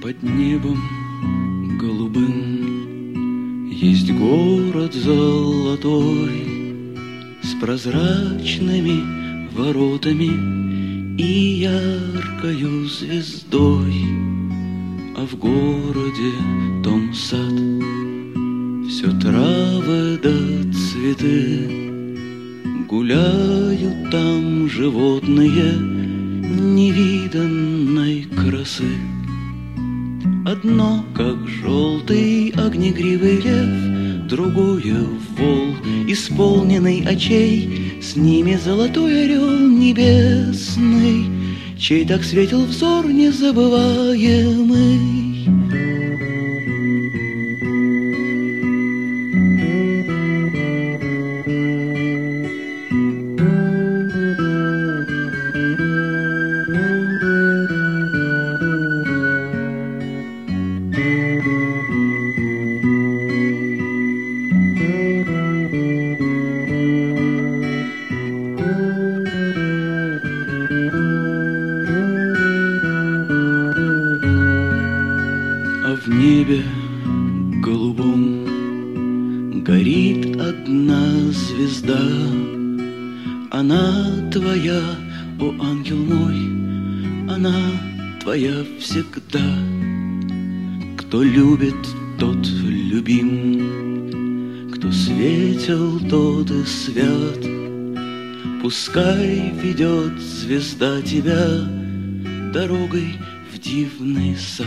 Под небом голубым есть город золотой с прозрачными воротами и яркою звездой, а в городе том сад, все травы да цветы, гуляют там животные невиданной красы. Одно, как желтый огнегривый лев, другое вол, исполненный очей, с ними золотой орел небесный, чей так светил взор незабываемый. В небе голубом горит одна звезда. Она твоя, о ангел мой, она твоя всегда. Кто любит, тот любим, кто светел, тот и свят. Пускай ведет звезда тебя дорогой в дивный сад.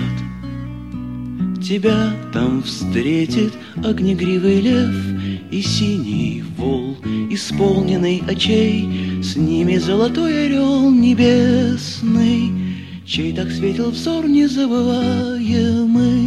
Тебя там встретит огнегривый лев и синий вол, исполненный очей, с ними золотой орел небесный, чей так светил взор незабываемый.